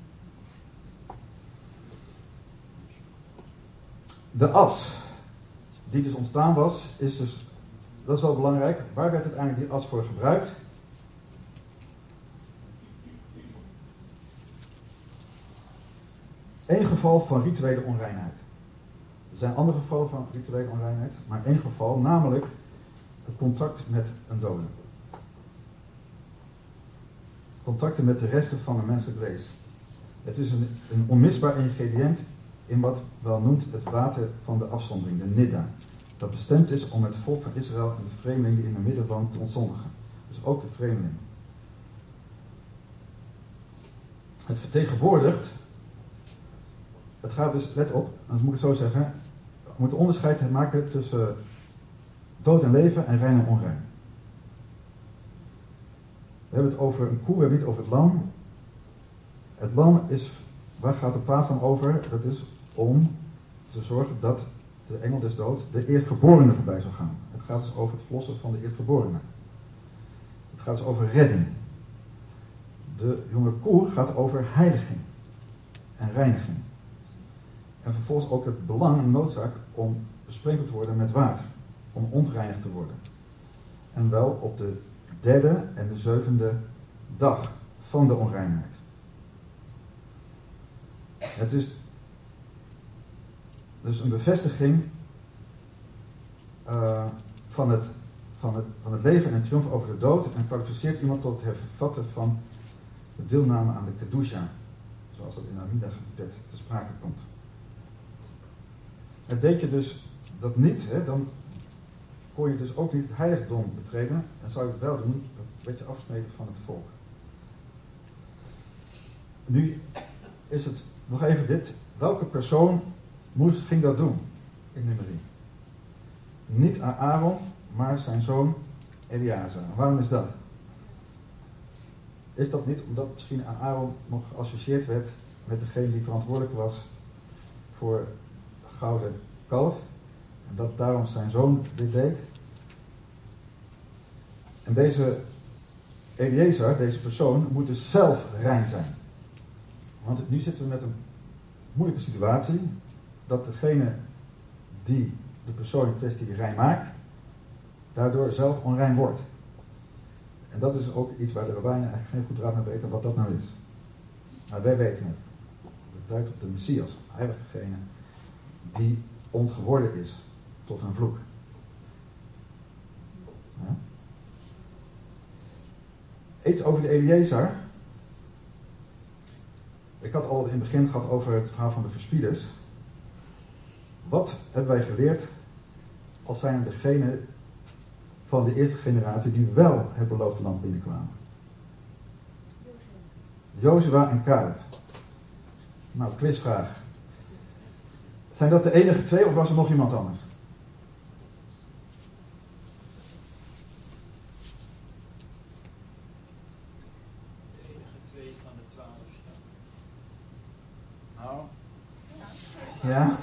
De as die dus ontstaan was, is dus, dat is wel belangrijk. Waar werd uiteindelijk die as voor gebruikt? Eén geval van rituele onreinheid. Er zijn andere gevallen van rituele onreinheid, maar één geval, namelijk het contact met een dode. Contacten met de resten van een menselijk wezen. Het is een onmisbaar ingrediënt in wat wel noemt het water van de afzondering, de nidda. Dat bestemd is om het volk van Israël en de vreemdeling die in het midden woont te ontzondigen. Dus ook de vreemdeling. Het vertegenwoordigt, het gaat dus, let op, dan moet ik het zo zeggen, we moeten onderscheid maken tussen dood en leven en rein en onrein. We hebben het over een koe, we hebben het niet over het lam. Het lam is, waar gaat de plaats dan over? Dat is om te zorgen dat de engel des doods de eerstgeborene voorbij zal gaan. Het gaat dus over het verlossen van de eerstgeborene. Het gaat dus over redding. De jonge koe gaat over heiliging en reiniging. En vervolgens ook het belang en noodzaak om besprenkeld te worden met water. Om ontreinigd te worden. En wel op de 3e en de 7e dag van de onreinheid. Het is dus een bevestiging van het leven en triomf over de dood en kwalificeert iemand tot het hervatten van de deelname aan de Kedusha, zoals dat in Amida-gebed te sprake komt. En deed je dus dat niet, dan kon je dus ook niet het heiligdom betreden. En zou je het wel doen, dan werd je afgesneden van het volk. Nu is het nog even dit. Welke persoon ging dat doen in Numeri? Niet Aaron, maar zijn zoon Eleazar. Waarom is dat? Is dat niet omdat misschien Aaron nog geassocieerd werd met degene die verantwoordelijk was voor het gouden kalf? En dat daarom zijn zoon dit deed? En deze Eleazar, deze persoon, moet dus zelf rein zijn. Want nu zitten we met een moeilijke situatie, dat degene die de persoon in kwestie rein maakt, daardoor zelf onrein wordt. En dat is ook iets waar de rabbijnen eigenlijk geen goed raad mee weten wat dat nou is. Maar wij weten het. Het duidt op de Messias. Hij was degene die ons geworden is tot een vloek. Ja. Iets over de Eleazar. Ik had al in het begin gehad over het verhaal van de verspieders. Wat hebben wij geleerd als zijn degene van de eerste generatie die wel het beloofde land binnenkwamen? Jozua en Caleb. Nou, quizvraag. Zijn dat de enige twee of was er nog iemand anders? De enige twee van de 12 stammen. Nou. Ja.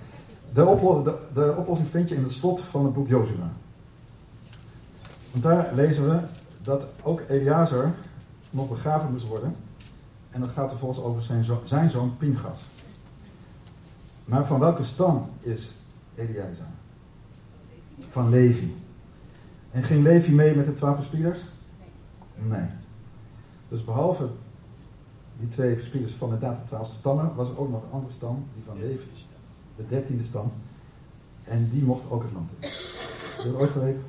De oplossing vind je in het slot van het boek Jozua. Want daar lezen we dat ook Eleazar nog begraven moest worden. En dat gaat vervolgens over zijn zoon Pinchas. Maar van welke stam is Eleazar? Van Levi. En ging Levi mee met de 12 verspieders? Nee. Dus behalve die 2 verspieders van inderdaad de 12 stammen, was er ook nog een andere stam, die van Levi, de 13e stam. En die mocht ook het land in. Heb je dat ooit geweten?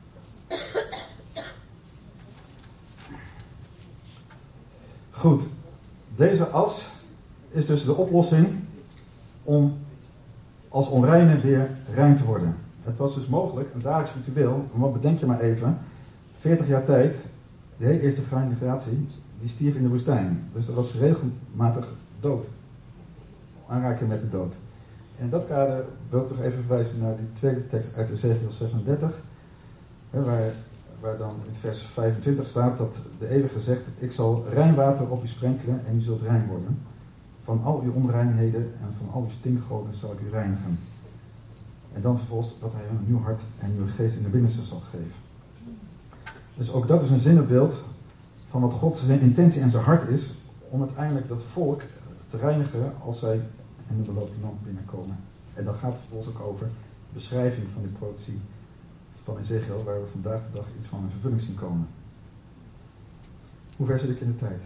Goed. Deze as is dus de oplossing om als onreine weer rein te worden. Het was dus mogelijk, een dagelijks ritueel, maar bedenk je maar even, 40 jaar tijd, de hele eerste generatie, die stierf in de woestijn. Dus er was regelmatig dood. Aanraking met de dood. En in dat kader wil ik toch even verwijzen naar die tweede tekst uit Ezekiel 36, waar dan in vers 25 staat dat de Eeuwige zegt, ik zal rein water op u sprenkelen en u zult rein worden. Van al uw onreinheden en van al uw stinkgoden zal ik u reinigen. En dan vervolgens dat hij een nieuw hart en een nieuwe geest in de binnenste zal geven. Dus ook dat is een zinnebeeld van wat Gods intentie en zijn hart is om uiteindelijk dat volk te reinigen als zij in de beloofde land binnenkomen. En dan gaat het vervolgens ook over de beschrijving van die profetie van Ezekiel, waar we vandaag de dag iets van in vervulling zien komen. Hoe ver zit ik in de tijd?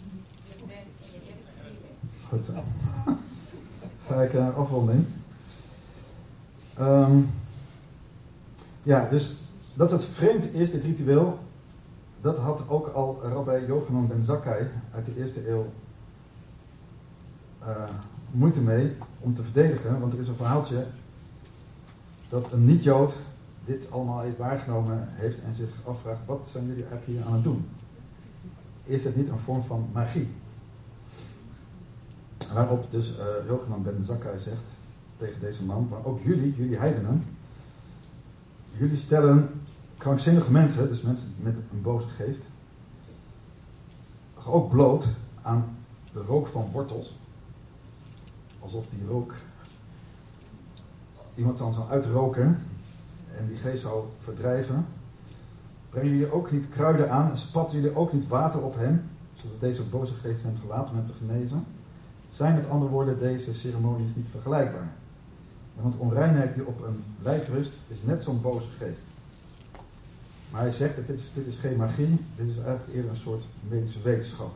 Goed zo. Ga ik afronding. Ja, dus dat het vreemd is, dit ritueel, dat had ook al Rabbi Yochanan ben Zakkai uit de eerste eeuw moeite mee om te verdedigen, want er is een verhaaltje dat een niet-Jood dit allemaal heeft waargenomen heeft en zich afvraagt, wat zijn jullie eigenlijk hier aan het doen? Is het niet een vorm van magie? Waarop dus Yochanan ben Zakkai zegt tegen deze man, maar ook jullie heidenen, jullie stellen krankzinnige mensen, dus mensen met een boze geest, ook bloot aan de rook van wortels. Alsof die rook iemand dan zou uitroken en die geest zou verdrijven. Brengen jullie ook niet kruiden aan en spatten jullie ook niet water op hem, zodat deze boze geest hem verlaat om hem te genezen? Zijn met andere woorden deze ceremonies niet vergelijkbaar? Want onreinheid die op een lijk rust is net zo'n boze geest. Maar hij zegt dat dit is geen magie, dit is eigenlijk eerder een soort medische wetenschap.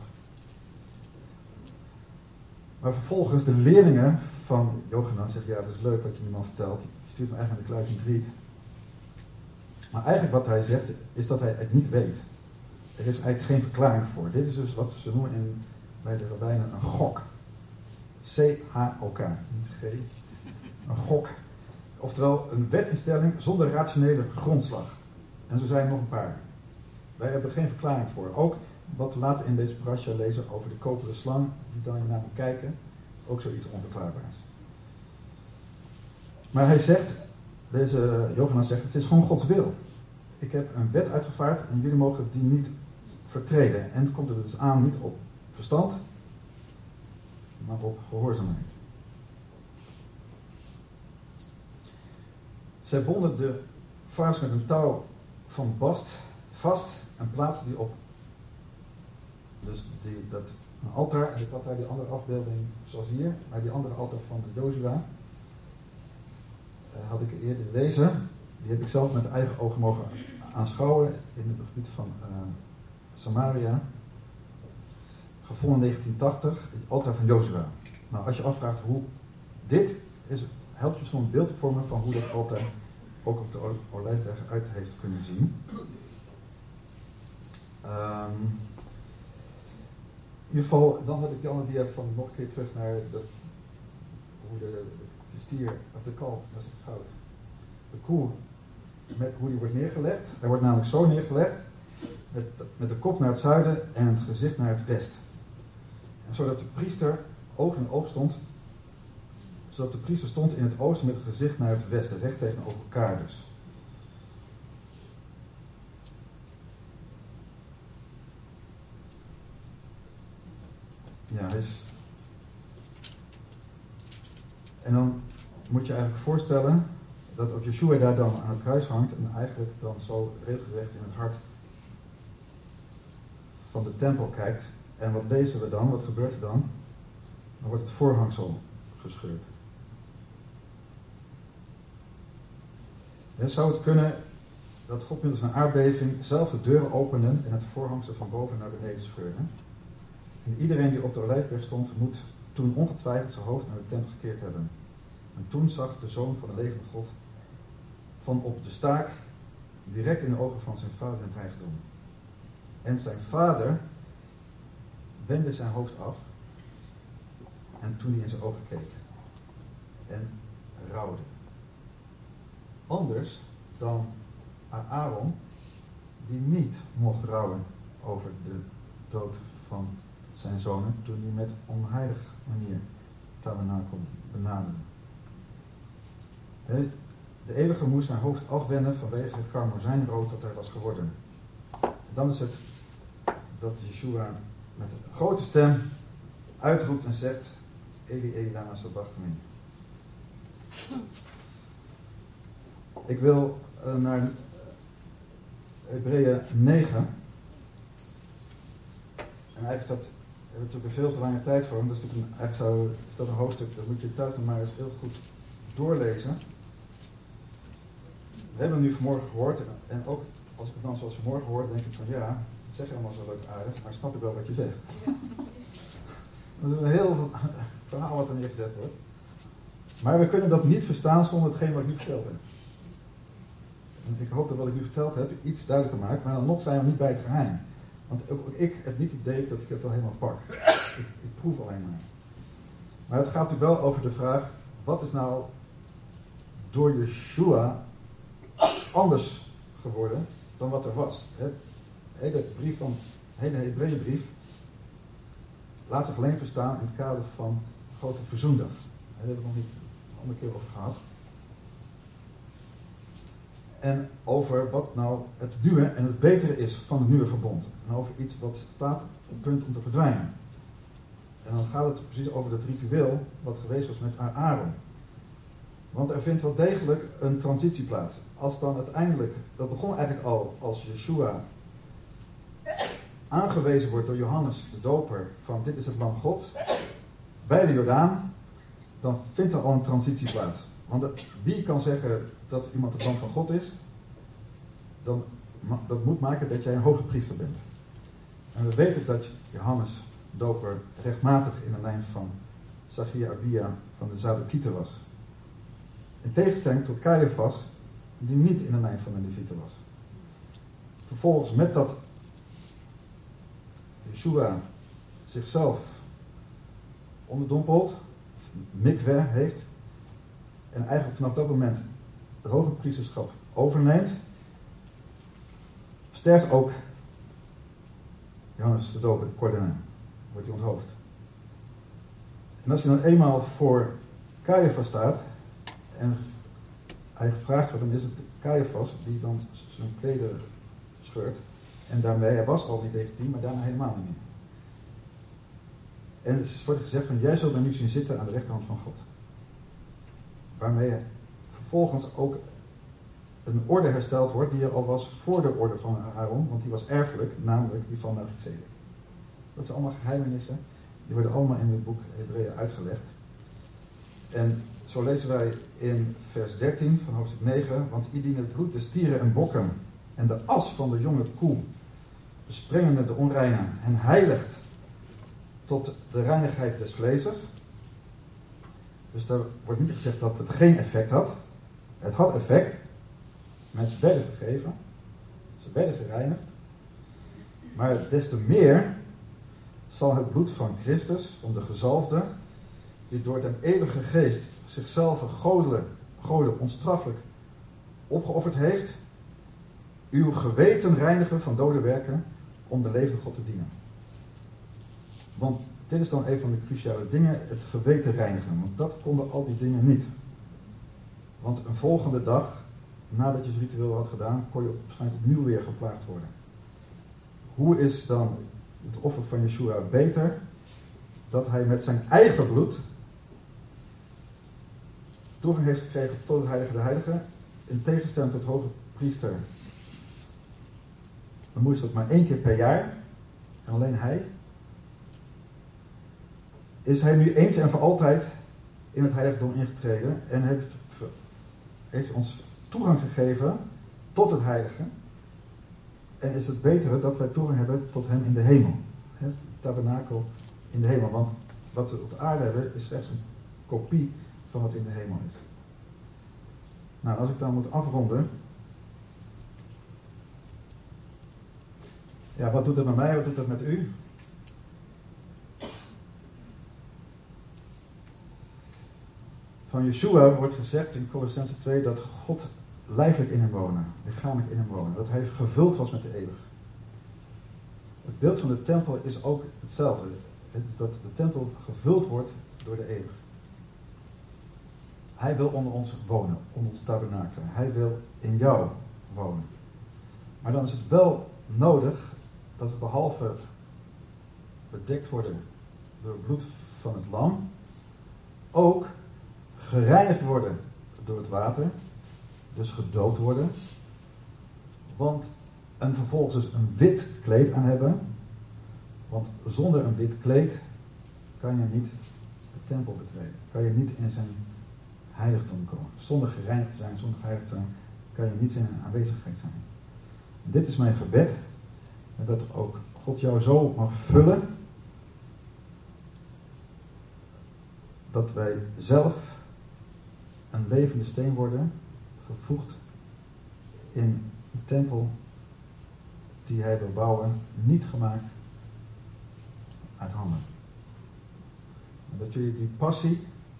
Maar vervolgens de leerlingen van Yochanan zeggen, ja dat is leuk wat je die man vertelt, je stuurt me eigenlijk naar de kluis in het riet. Maar eigenlijk wat hij zegt is dat hij het niet weet. Er is eigenlijk geen verklaring voor. Dit is dus wat ze noemen in bij de rabbijnen een gok. C-H-O-K, niet G. Een gok. Oftewel een wetinstelling zonder rationele grondslag. En zo zijn er nog een paar. Wij hebben er geen verklaring voor. Ook wat we later in deze parasha lezen over de koperen slang, die dan naar me kijken, ook zoiets onverklaarbaars. Maar hij zegt, deze Jochanan zegt, het is gewoon Gods wil. Ik heb een wet uitgevaardigd en jullie mogen die niet vertreden. En het komt er dus aan niet op verstand, maar op gehoorzaamheid. Zij bonden de vaars met een touw van bast vast en plaatsten die op. Dus een altaar, en ik had daar die andere afbeelding zoals hier, maar die andere altaar van Jozua had ik eerder lezen. Die heb ik zelf met eigen ogen mogen aanschouwen in het gebied van Samaria. Gevonden in 1980, het altaar van Jozua. Nou, als je afvraagt hoe dit is, helpt je zo'n beeld te vormen van hoe dat altaar ook op de Olijfberg uit heeft kunnen zien. In ieder geval, dan had ik die andere dia van nog een keer terug naar hoe de stier, of de kalf, dat is het goud. De koe, met hoe die wordt neergelegd. Hij wordt namelijk zo neergelegd, met de kop naar het zuiden en het gezicht naar het westen. En zodat de priester oog in oog stond, zodat de priester stond in het oosten met het gezicht naar het westen, recht tegenover elkaar dus. Ja, dus. En dan moet je eigenlijk voorstellen dat ook Yeshua daar dan aan het kruis hangt en eigenlijk dan zo regelrecht in het hart van de tempel kijkt. En wat lezen we dan? Wat gebeurt er dan? Dan wordt het voorhangsel gescheurd. Zou het kunnen dat God middels een aardbeving zelf de deuren openen en het voorhangsel van boven naar beneden scheurde? En iedereen die op de Olijfberg stond, moet toen ongetwijfeld zijn hoofd naar de tempel gekeerd hebben. En toen zag de zoon van de levende God van op de staak direct in de ogen van zijn vader in het heiligdom. En zijn vader wendde zijn hoofd af en toen hij in zijn ogen keek en rouwde. Anders dan Aaron, die niet mocht rouwen over de dood van zijn zonen toen hij met onheilige manier tabernakel benaderde. De eeuwige moest zijn hoofd afwenden vanwege het karmozijnrood dat hij was geworden. En dan is het dat Yeshua met een grote stem uitroept en zegt: Eli, Eli, lama sabachthani. Ik wil naar Hebreeën 9. En eigenlijk staat, we hebben natuurlijk een veel te lange tijd voor hem, dus eigenlijk is dat een hoofdstuk, dat moet je thuis dan maar eens heel goed doorlezen. We hebben hem nu vanmorgen gehoord en ook als ik het dan zoals vanmorgen hoor, denk ik van ja, het zeg je allemaal zo leuk aardig, maar snap ik wel wat je zegt. Ja. Dat is een heel verhaal wat er neergezet wordt. Maar we kunnen dat niet verstaan zonder hetgeen wat ik nu verteld heb. En ik hoop dat wat ik nu verteld heb iets duidelijker maakt, maar dan nog zijn we niet bij het geheim. Want ook ik heb niet het idee dat ik het al helemaal pak. Ik proef alleen maar. Maar het gaat natuurlijk wel over de vraag, wat is nou door Yeshua anders geworden dan wat er was? De hele Hebreeënbrief laat zich alleen verstaan in het kader van de grote verzoendag. Daar hebben we nog niet een andere keer over gehad. En over wat nou het nieuwe en het betere is van het nieuwe verbond. En over iets wat staat op het punt om te verdwijnen. En dan gaat het precies over dat ritueel wat geweest was met Aaron. Want er vindt wel degelijk een transitie plaats. Als dan uiteindelijk, dat begon eigenlijk al als Yeshua aangewezen wordt door Johannes de Doper van dit is het lam Gods, bij de Jordaan, dan vindt er al een transitie plaats. Want wie kan zeggen dat iemand het lam van God is? Dan, dat moet maken dat jij een hoge priester bent. En we weten dat Johannes de Doper rechtmatig in de lijn van Zachariah Abia van de Zadokieten was. In tegenstelling tot Caiaphas, die niet in de lijn van de Levieten was. Vervolgens met dat Yeshua zichzelf onderdompelt, mikwe heeft, en eigenlijk vanaf dat moment het hoge priesterschap overneemt, sterft ook Johannes de Doper, de Cordenaar, wordt hij onthoofd. En als hij dan eenmaal voor Caiaphas staat en hij gevraagd wordt, dan is het Caiaphas die dan zijn kleder scheurt. En daarmee, hij was al niet legitiem, maar daarna helemaal niet meer. En het wordt gezegd van, jij zult mij nu zien zitten aan de rechterhand van God. Waarmee vervolgens ook een orde hersteld wordt die er al was voor de orde van Aaron, want die was erfelijk, namelijk die van Melchizedek. Dat zijn allemaal geheimenissen, die worden allemaal in het boek Hebreeën uitgelegd. En zo lezen wij in vers 13 van hoofdstuk 9, want indien het bloed de stieren en bokken en de as van de jonge koe, besprengende de onreine, en heiligt tot de reinigheid des vleeses. Dus daar wordt niet gezegd dat het geen effect had. Het had effect. Mensen werden vergeven. Ze werden gereinigd. Maar des te meer zal het bloed van Christus, van de gezalfde, die door den eeuwige geest zichzelf goden onstraffelijk opgeofferd heeft, uw geweten reinigen van dode werken om de levende God te dienen. Want dit is dan een van de cruciale dingen, het geweten reinigen. Want dat konden al die dingen niet. Want een volgende dag, nadat je het ritueel had gedaan, kon je waarschijnlijk opnieuw weer geplaagd worden. Hoe is dan het offer van Yeshua beter? Dat hij met zijn eigen bloed toegang heeft gekregen tot het heilige de heilige, in tegenstelling tot de hoge priester. Dan moest dat maar 1 keer per jaar, en alleen hij. Is hij nu eens en voor altijd in het heiligdom ingetreden en heeft ons toegang gegeven tot het heilige. En is het betere dat wij toegang hebben tot hem in de hemel. Het tabernakel in de hemel. Want wat we op de aarde hebben is slechts een kopie van wat in de hemel is. Nou, als ik dan moet afronden. Ja, wat doet dat met mij? Wat doet dat met u? Van Yeshua wordt gezegd in Colossenzen 2 dat God lijfelijk in hem wonen, lichamelijk in hem wonen. Dat hij gevuld was met de eeuwig. Het beeld van de tempel is ook hetzelfde. Het is dat de tempel gevuld wordt door de eeuwig. Hij wil onder ons wonen, onder ons tabernakel. Hij wil in jou wonen. Maar dan is het wel nodig dat we behalve bedekt worden door het bloed van het lam, ook gereinigd worden door het water, dus gedoopt worden, en vervolgens dus een wit kleed aan hebben, want zonder een wit kleed kan je niet de tempel betreden, kan je niet in zijn heiligdom komen. Zonder gereinigd te zijn, zonder geheiligd te zijn, kan je niet in zijn aanwezigheid zijn. En dit is mijn gebed, en dat ook God jou zo mag vullen, dat wij zelf een levende steen worden, gevoegd in een tempel die hij wil bouwen, niet gemaakt uit handen. En dat jullie die passie,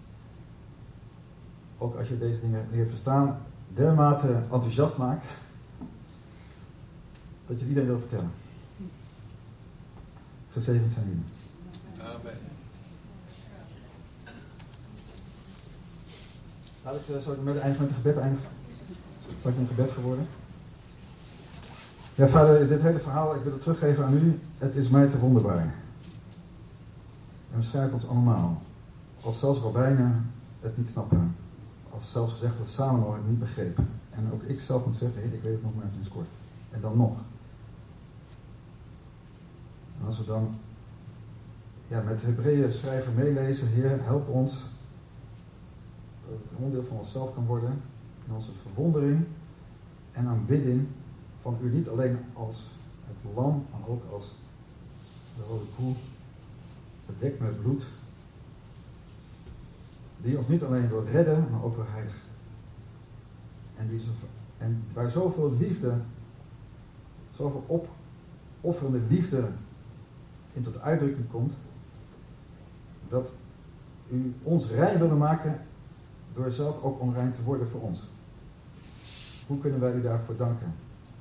ook als je deze dingen leert verstaan, dermate enthousiast maakt, dat je het iedereen wil vertellen. Gezegend zijn jullie. Amen. Zal ik met het eind van het gebed eindigen? Zal ik een gebed geworden? Ja, vader, dit hele verhaal, ik wil het teruggeven aan u. Het is mij te wonderbaar. En waarschijnlijk ons allemaal. Als zelfs rabbijnen het niet snappen. Als zelfs gezegd wordt Salomo het niet begrepen. En ook ik zelf moet zeggen, ik weet het nog maar sinds kort. En dan nog. En als we dan met Hebreeën schrijver meelezen, Heer, help ons dat het een onderdeel van onszelf kan worden, in onze verwondering en aanbidding van u, niet alleen als het lam, maar ook als de rode koe, bedekt met bloed, die ons niet alleen wil redden, maar ook wil heiligen. En waar zoveel liefde, zoveel opofferende liefde in tot uitdrukking komt, dat u ons rein wilde maken door zelf ook onrein te worden voor ons. Hoe kunnen wij u daarvoor danken?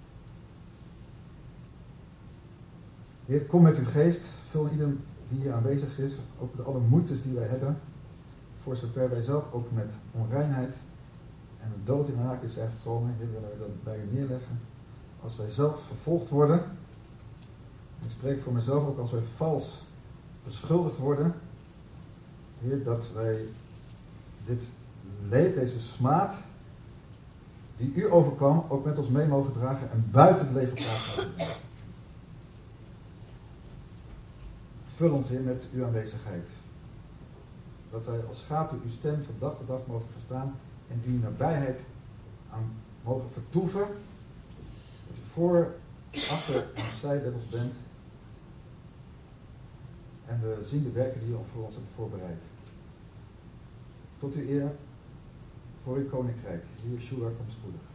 Heer, kom met uw geest, vul ieder die hier aanwezig is, ook met alle moeites die wij hebben, voor zover wij zelf ook met onreinheid en een dood in aanraking zijn gekomen. Heer, willen wij dat bij u neerleggen. Als wij zelf vervolgd worden, ik spreek voor mezelf ook als wij vals beschuldigd worden, Heer, dat wij dit leed, deze smaad, die u overkwam, ook met ons mee mogen dragen en buiten het leven plaatsen. Vul ons, Heer, met uw aanwezigheid. Dat wij als schapen uw stem van dag tot dag mogen verstaan en uw nabijheid aan mogen vertoeven. Dat u voor, achter en opzij met ons bent. En we zien de werken die u al voor ons hebt voorbereid. Tot uw eer, voor uw koninkrijk. Heer Yeshua, kom spoedig.